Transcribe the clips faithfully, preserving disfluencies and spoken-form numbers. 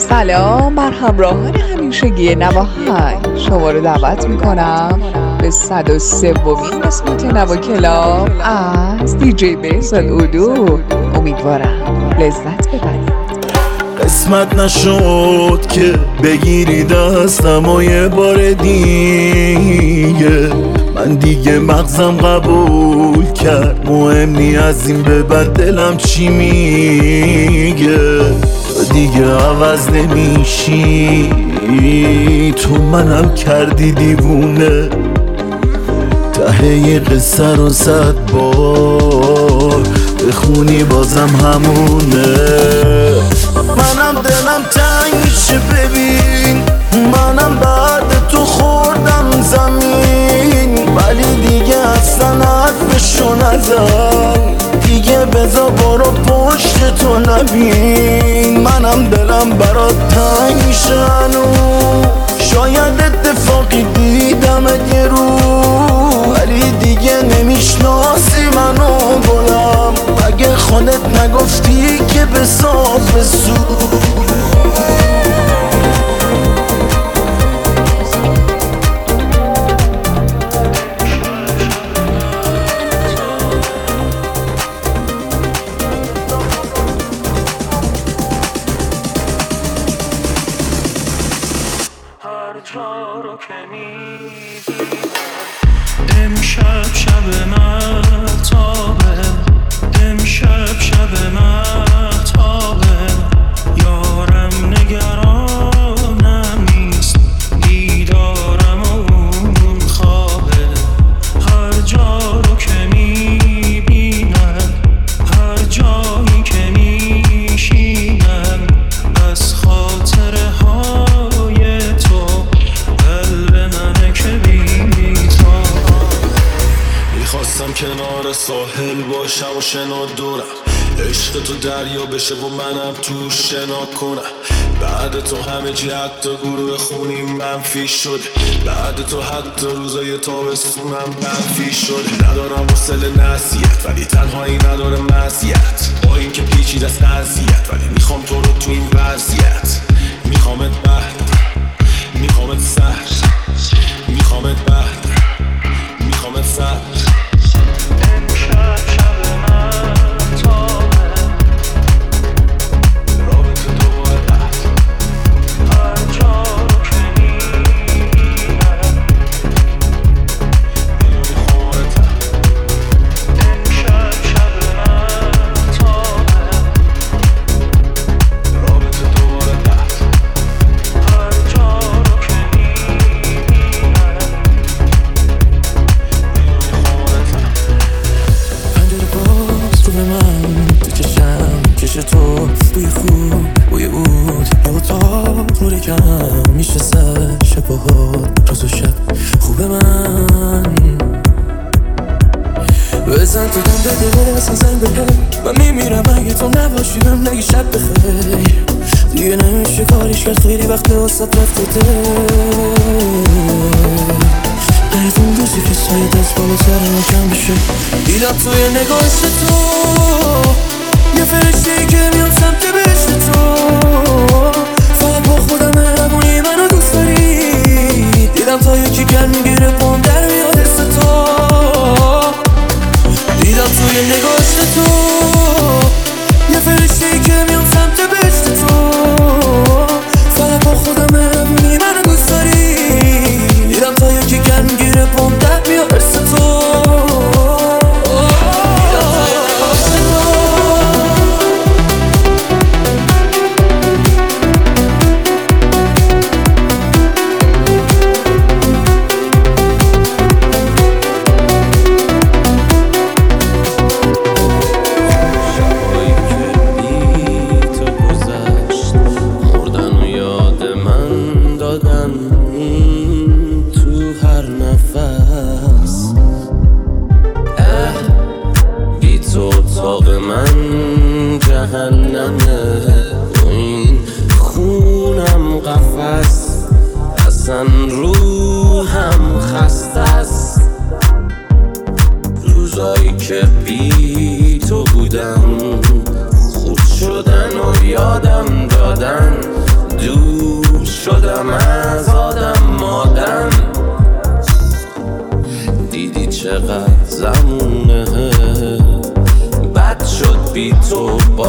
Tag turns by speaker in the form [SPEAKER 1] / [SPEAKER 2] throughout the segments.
[SPEAKER 1] سلام بر همراهان همیشگی نواهای، شما رو دعوت میکنم به صد و سومین قسمت نوا کلاب از دیجی بهزاد اودو. امیدوارم لذت ببرید.
[SPEAKER 2] قسمت نشد که بگیری دستم و یه بار دیگه، من دیگه مغزم قبول کرد، مهم نی از این به بعد دلم چی میگه. تو دیگه عوض نمیشی، تو منم کردی دیوونه، ته قصه رو صد بار بخونی بازم همونه. منم دلم تنگ میشه ببین، منم بعد تو خوردم زمین، ولی دیگه اصلا حرفشو نزن، دیگه بذار برو پشت تو نبین. منم دلم برات تنگ میشه هنوز، شاید اتفاقی دیدمت یه رو، ولی دیگه نمیشناسی منو گلم، اگه خودت نگفتی که بساز بسود.
[SPEAKER 3] امشب شب مهتابه، امشب شب مهتابه، یارم نگرانم نیست، دیدارم و اون خوابه. هر جا رو که میبینم، هر جایی که میشینم، از خاطره های تو قلب منه که خواستم کنار ساحل باشم و شنا دورم، عشق تو دریا بشه و منم تو شنا کنم. بعد تو همه چی حتی گروه خونی منفی شد، بعد تو حتی روزای تابستونم منفی شد. ندارم حوصله نصیحت ولی تنهایی نداره مزیت، با این که پیچیده است قضیت، ولی میخوام تو رو تو این وضعیت. میخوامت بعد، میخوامت سر، میخوامت بعد، میخوامت سر. بزن تو دم بده اصلا زنگ بده، من میمیرم اگه تو نباشی، بهم نگی شب بخیر. دیگه نمیشه کاریش کرد، خیلی وقت واسط رفته دل. باید اون روزی که سایه دست بالا سرم کم بشه، دیدم توی نگاهش تو یه فرشته‌ای که میام سمت بهشت تو، فقط با خودم مهربونی منو دوست داری. دیدم تا یکی گرم میگیره پام در میاد حس تو، دیدم توی نگاهش تو یه فرشته‌ای که میام سمت بهشت تو، فقط با خودم مهربونی منو دوست داری. دیدم تا یکی گرم میگیره پام در میاد حس تو.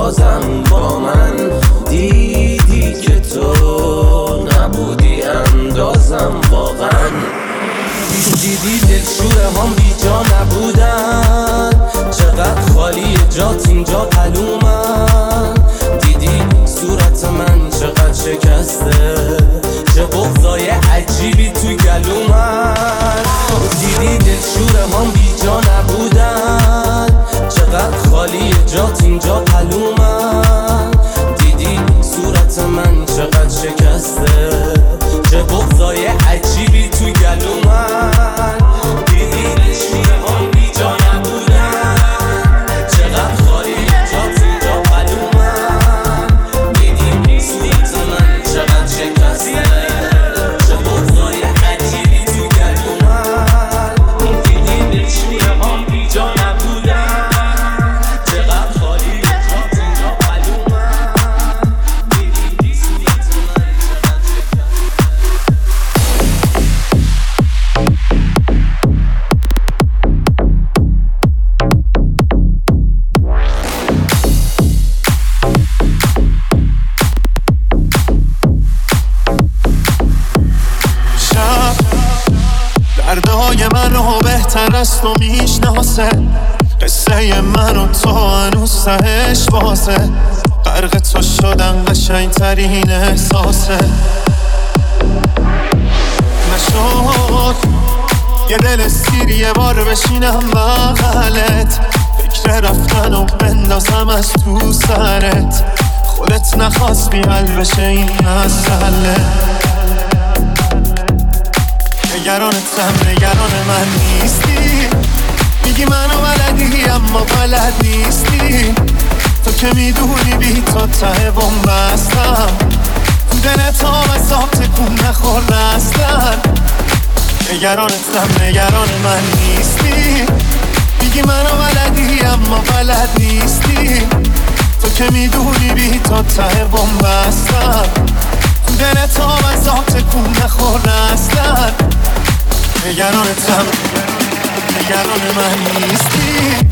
[SPEAKER 4] بازم با من دیدی که تو نبودی اندازم واقعا. دیدی دلشوره هم بی جا نبودن، چقدر خالی جات اینجا پلومن. دیدی صورت من چقدر شکسته، چه بغضای عجیبی تو گلومن. دیدی دلشوره هم بی جا نبودن، چقدر خالی جات اینجا پلومن. دیدی صورت من چقدر شکسته، چه بغضای عجیبی تو گلومن. دیدی دلشوره هم بی جا نبودن، چقدر خالی جات اینجا پلومن. دیدی صورت من چقدر شکسته، چه بغضای عجیبی تو گلومن. دیدی دلشوره هم بی جا نبودن، چقدر خالی جات اینجا پلومن. دیدی صورت من چقدر
[SPEAKER 2] شب دردهای منو بهتر از تو میشناسه، قصه من و تو هنوز تهش بازه. غرق تو شدن قشنگ ترین احساسه. نشد یه دل سیر یه بار بشینم بغلت، فکر رفتن و بندازم از تو سرت. خودت نخواست بی حل بشه این مسئله. نگرانتم نگران من نیستی، میگی منو بلدی اما بلد نیستی. تو که میدونی بی تو ته بومبستم، تو دلت هم از آب تکون نخورده اصلا. نگرانتم نگران من نیستی، میگی منو بلدی اما بلد نیستی. تو که میدونی بی تو ته بومبستم، تو دلت هم از آب تکون نخورده اصلا. نگرانتم نگران من نیستی.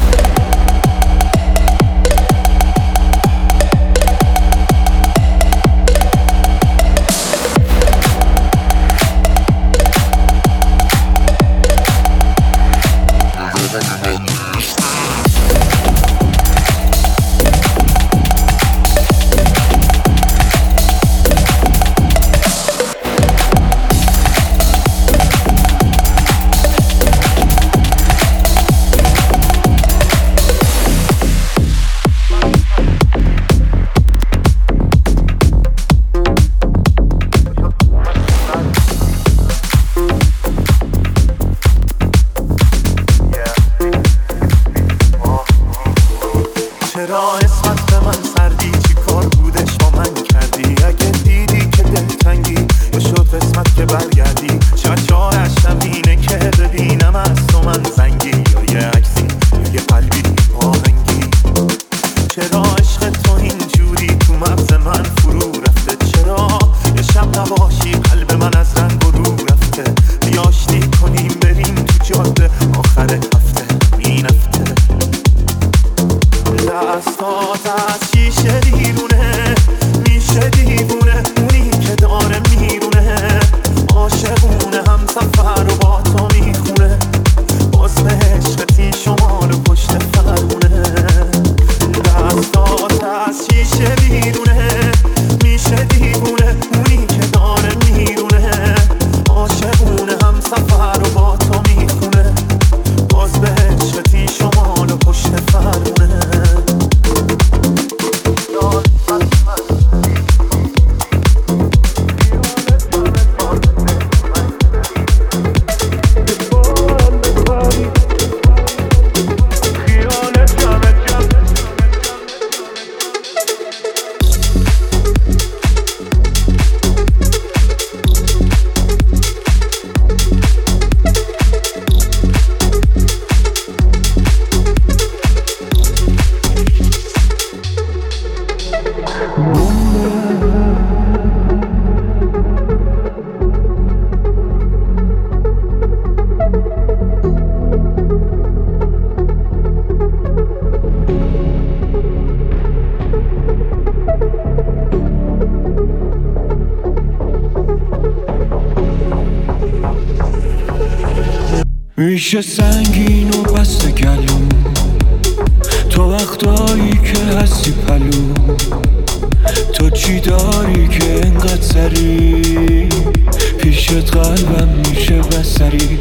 [SPEAKER 2] میشه سنگین و بسته گلوم تو وقتایی که هستی پلو تو چی داری که انقدر سری پیشت قلبم میشه بسری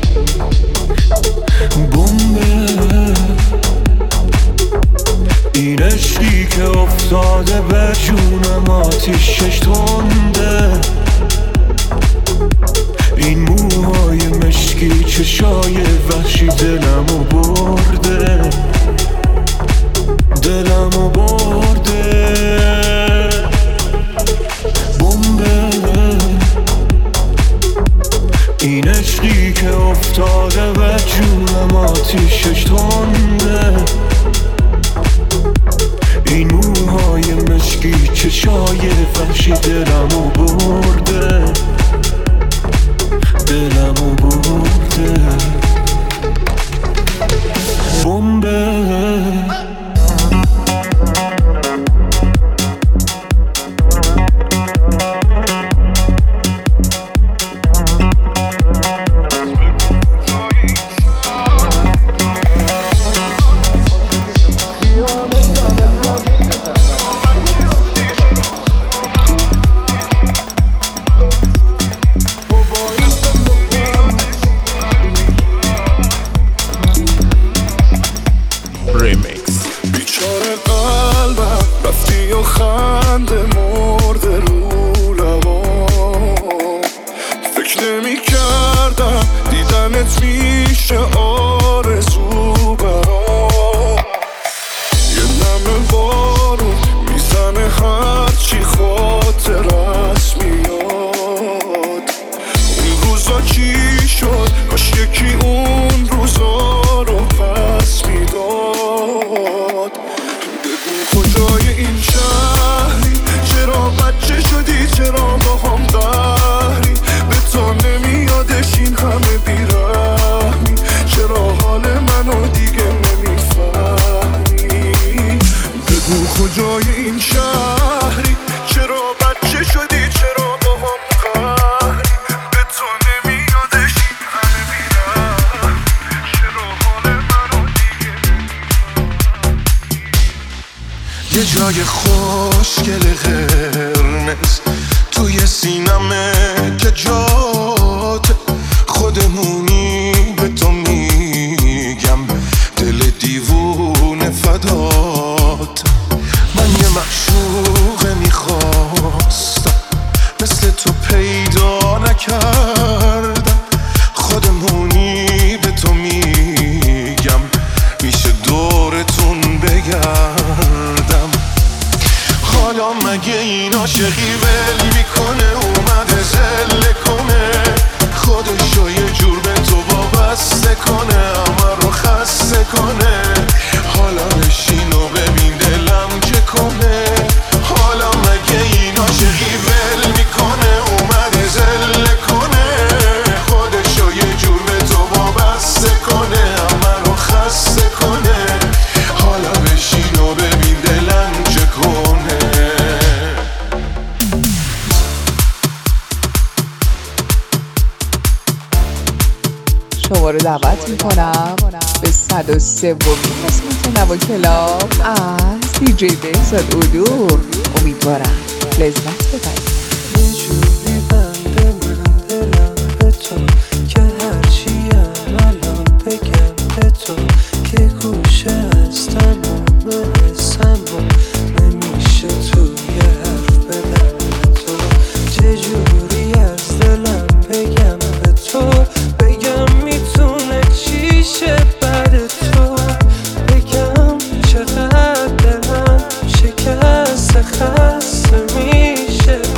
[SPEAKER 2] بمبه این عشقی که افتاده به جونم آتیشش تنده این موهای مشکی چشای وحشی دلمو برده دلمو برده بمبه این عشقی که افتاده به جونم آتیشش تنده این موهای مشکی چشای وحشی دلمو برده دلمو برده بمبه
[SPEAKER 3] بیچاره قلبم رفتی و خنده مرده رو لبام فکر نمی کردم دیدنت میشه آرزو برام یه نم بارون میزنه هرچی خاطرت میاد اون روزا چی شد کاش یکی اون روزا رو پس میداد کجای این شهری چرا بچه شدی چرا با هم قهری به تو نمیادش این همه بیرحمی چرا حال منو دیگه نمیفهمی بگو کجای این شهری چرا بچه شدی چرا با هم قهری به تو نمیادش این همه بیرحمی چرا حال منو دیگه یه جای خوشگل قرمز توی سینمه که جات خودمونی به تو میگم دل دیوونه فدات من یه معشوقه میخواستم مثل تو پیدا نکردم خودمونی به تو میگم میشه دورتون بگردم حالا مگه این عاشقی ول میکنه اومده زله کنه خودشو یه جور به تو وابسته کنه همه رو خسته کنه حالا بشین و ببین دلم چه کنه حالا مگه این عاشقی ول میکنه اومده زله کنه خودشو یه جور به تو وابسته کنه همه رو خسته کنه حالا بشین و ببین دلم چه کنه
[SPEAKER 1] شما رو دعوت میکنم به صد و سومین قسمت نوا کلاب از دی جی بهزاد اولو. امیدوارم لذت ببرید.
[SPEAKER 5] یه جوری بنده من دلم به تو که هرچیم الان بگم به تو که گوشه از تمام حسم و نمیشه توی حرف بدم به تو چجوری از دلم بگم به تو بگم میتونه چی شه بعد تو بگم چقدر دلم شکسته خسته میشه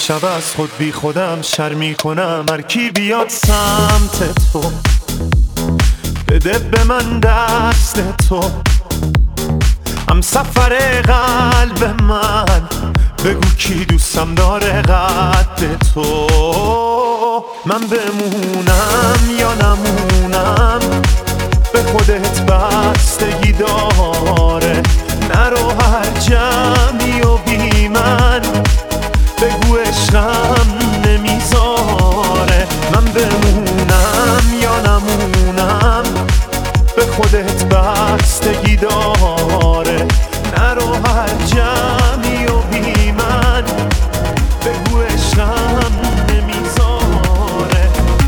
[SPEAKER 2] شب از خود بی خودم شرمی کنم. هر کی بیاد سمت تو بده به من دست تو، هم سفر قلب من بگو کی دوستم داره قد تو. من بمونم یا نمونم به خودت بستگی داره. نرو هر جمعی و بی من بگو عشقم نمیذاره. من بمونم یا نمونم به خودت بستگی داره. نرو هر جمعی و بی من بگو عشقم نمیذاره.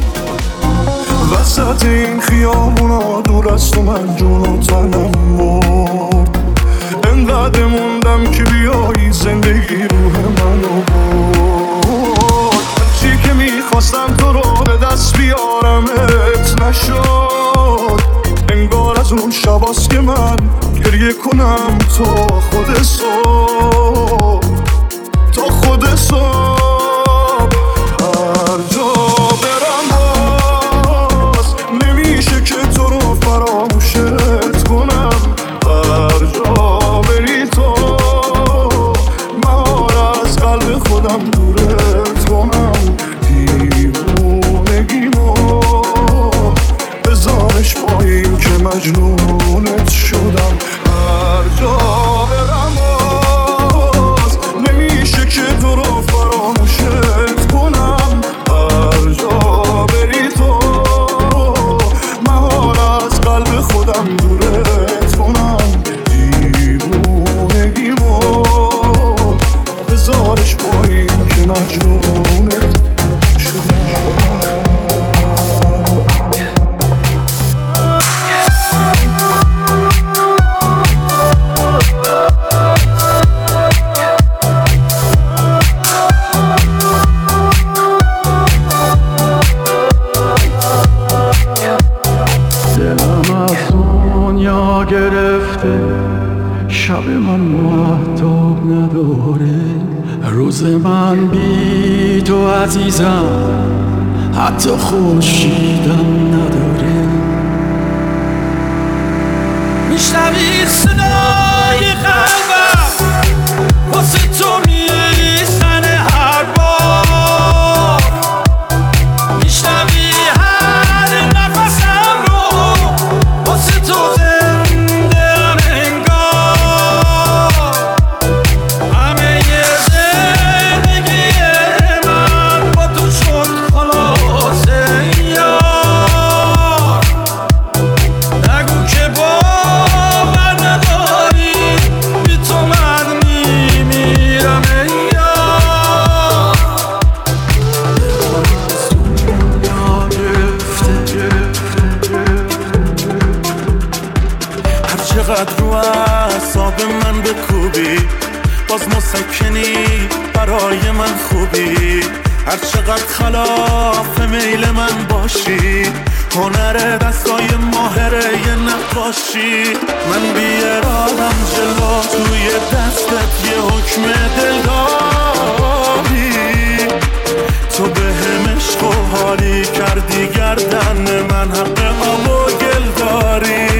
[SPEAKER 6] وسط این خیابونا دور از تو من جون و تنم مرد. انقدر موندم که بیایی زندگی روح منو برد. هرچی که میخواستم تو رو به دست بیارمت نشد. انگار از اون شباست که من گریه کنم تو خود صبح، تا خود صبح. هر جا برم باز نمیشه که تو رو فراموشت کنم. هر جا بری تو مهار از قلب خودم دورت کنم. دیوونگیمو بذارش پایین که مجنونت شدم. هر جا برم باز نمیشه که تو رو فراموشت کنم. هر جا بری تو مهار از قلب خودم دورت کنم. دیوونگیمو بذارش پایین که مجنونت شدم.
[SPEAKER 7] گرفته شب من مهتاب نداره. روز من بی تو عزیزم حتی خورشیدم نداره. میشنوی صدای قلبم واسه تو میزنه هر بار. میشنوی هر نفسم رو واسه تو باز مسکنی برای من خوبی. هر چقدر خلاف میل من باشی، هنر دستای ماهره یه نقاشی. من بی ارادم جلو توی دستت یه حکم دل داری. تو به هم عشق و حالی کردی گردن من حق آب و گل داری.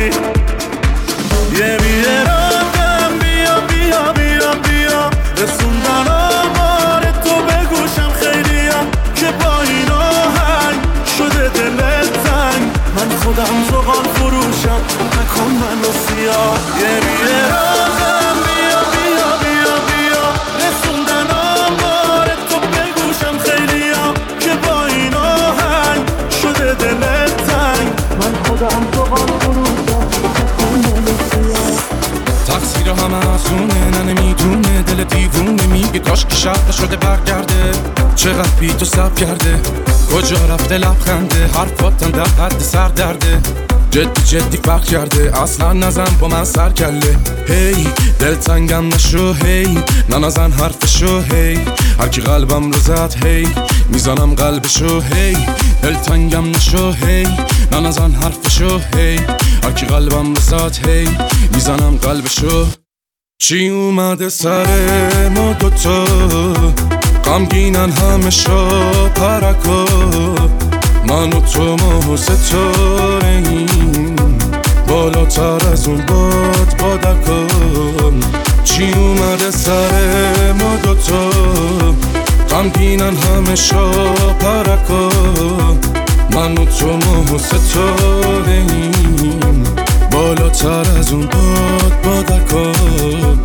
[SPEAKER 7] یه بی ارادم بیا بیا بیا بیا رسوندن آمار تو به گوشم خیلیا که با این آهنگ شده دلت تنگ. من خودم زغال فروشم نکن منو سیاه. یه بی ارادم بیا بیا بیا بیا رسوندن آمار تو به گوشم خیلیا که با این آهنگ شده دلت تنگ. من خودم زغال فروشم نکن منو سیاه. تقصیر همه از اونه نه نمیدونه دل دیوونه میگه کاش که شب شده برگرده. چقدر بی تو سب کرده کجا رفته لبخنده. حرفاتم در حد سر درده جدی جدی فرق کرده. اصلا نزن با من سر کله. هی دل تنگم نشو هی ننازن حرفشو هی. هر کی قلبم رو زد هی میزنم قلبشو هی. دل تنگم نشو هی ننازن حرفشو هی. هر کی قلبم رو زد هی میزنم قلبشو. چی اومده سر ما دوتا
[SPEAKER 6] غمگینن همه شب پرکا من و تو ماه و ستاره این بالاتر از اون باد بادکان چی اومده سر ما دوتا غمگینن همه شب پرکا من و تو ماه و ستاره این بالاتر از اون باد بادکان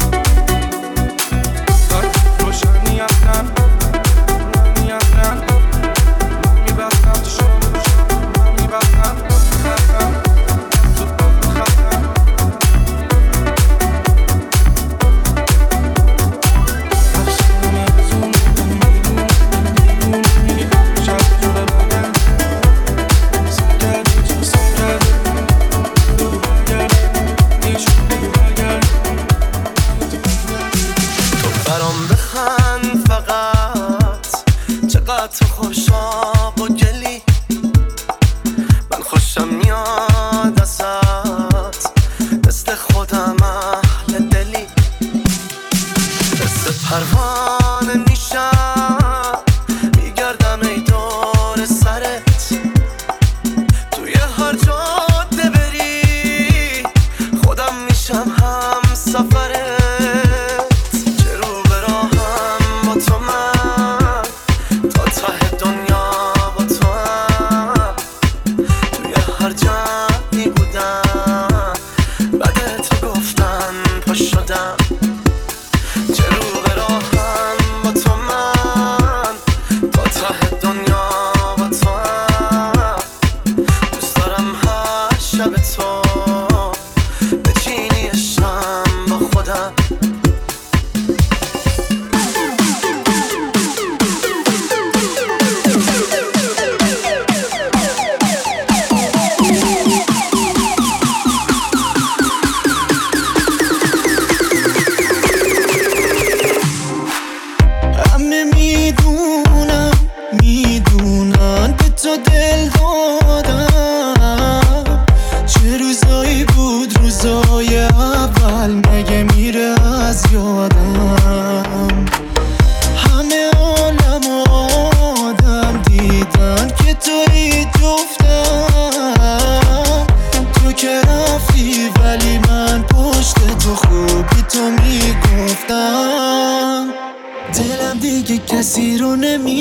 [SPEAKER 8] کسی رو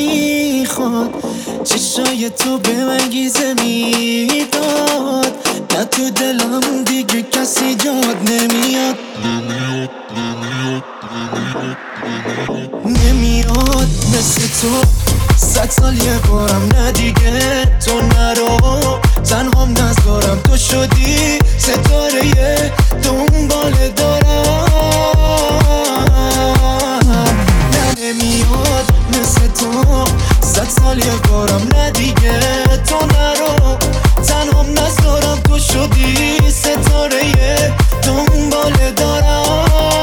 [SPEAKER 8] نمیخواد چشای تو به من گیزه میداد نه تو دلم دیگه کسی جاد نمیاد نمیاد مثل تو صد سال یه بارم نه دیگه تو نرو تنهام نذارم تو شدی ستاره دنبال دارم نمیاد مثل تو صد سال یه بارم نه دیگه تو نرو تنهام نذارم تو شدی ستاره دنبال دارم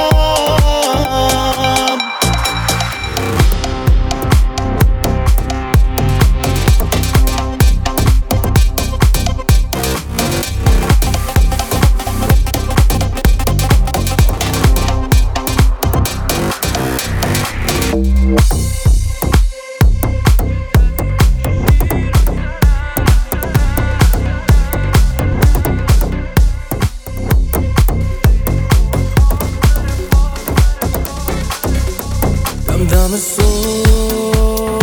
[SPEAKER 8] دم صبح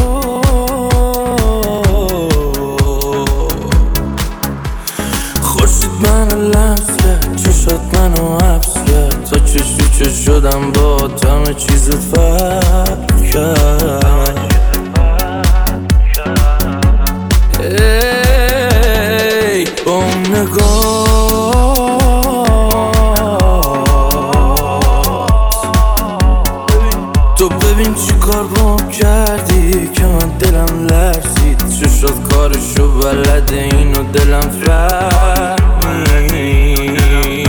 [SPEAKER 8] خورشید منو لمس کرد چشات منو حبس کرد تا چش تو چش شدم با همه چیزت فرق کرد ای با اون نگاه تو ببین چی کار بام کردی که من دلم لرزید چشات کارشو بلده اینو دلم فهمی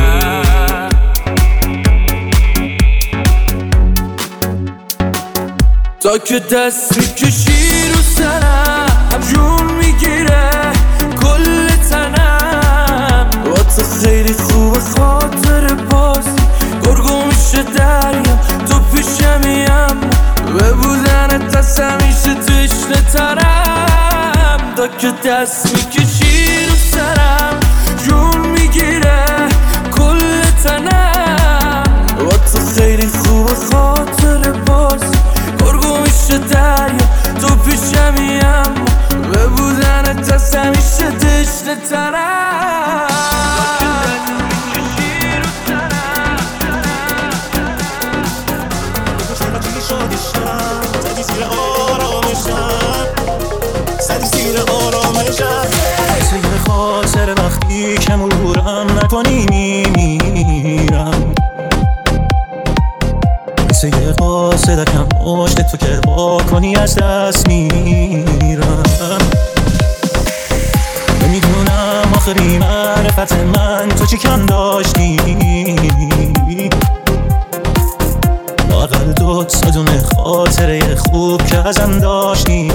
[SPEAKER 8] تا که دست میکشی رو سرم جون میگیره کل تنم با تو خیلی خوبه خاطر بازی گرگو میشه دریا تو پیشمیم به بودن
[SPEAKER 4] از همیشه تشنه ترم، دا که دست میکشی رو سرم جون میگیره کل تنم. با تو خیلی خوب خاطر باز گرگو میشه دریا تو پیشمیم، به بودنت از همیشه تشنه ترم.
[SPEAKER 2] زدی زیر آرامشم، زدی زیر آرامشم.
[SPEAKER 5] مثل یه خاطر وقتی که مرورم نکنی میمیرم، مثل یه قاصدکم پشت تو که با کنی از دست میرم. نمیدونم آخری معرفت من تو چی کم داشتی، لااقل دوت صدونه خاطره خوب که ازم داشتی.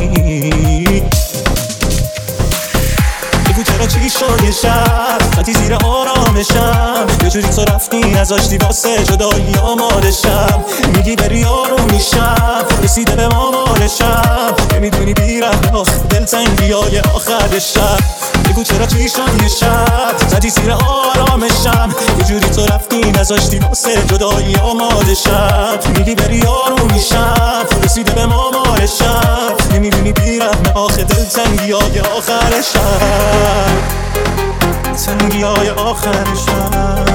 [SPEAKER 5] بگو چرا چی شد یه شب خطی زیر آرامشم، یه جوری تو رفتی نذاشتی واسه جدایی آمادشم. میگی بری آروم میشم رسیده به مامالشم، نمیدونی بیرم آخ دلتنگی های آخر شب. بگو چرا چی شد یه شب زدی زیر آرامشم، یه جوری تو رفتی نذاشتی واسه جدایی آمادشم. میگی بری آروم میشم رسیده به مامالشم، نمیدونی بیرم آخ دلتنگی های آخر شب، تنگی های آخر شب.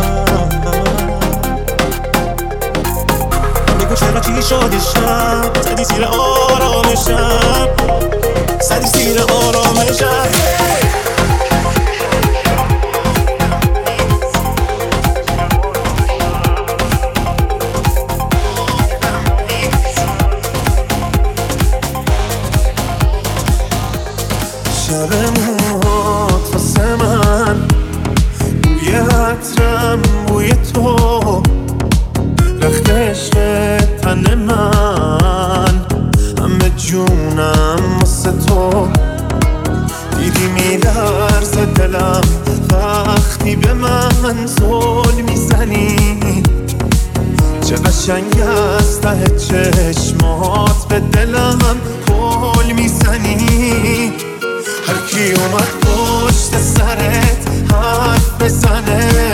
[SPEAKER 5] بگو چرا چی شد یه شب زدی زیر آرامشم، زدی زیر آرامشم.
[SPEAKER 2] شب موهات واسه من بوی عطرم بوی تو، رخت عشق تن من همه جونم واسه تو. دیدی میلرزه دلم وقتی به من زل میزنی، چه قشنگ از ته چشمات به دلم پل میزنی. هر کی اومد پشت سرت حرف بزنه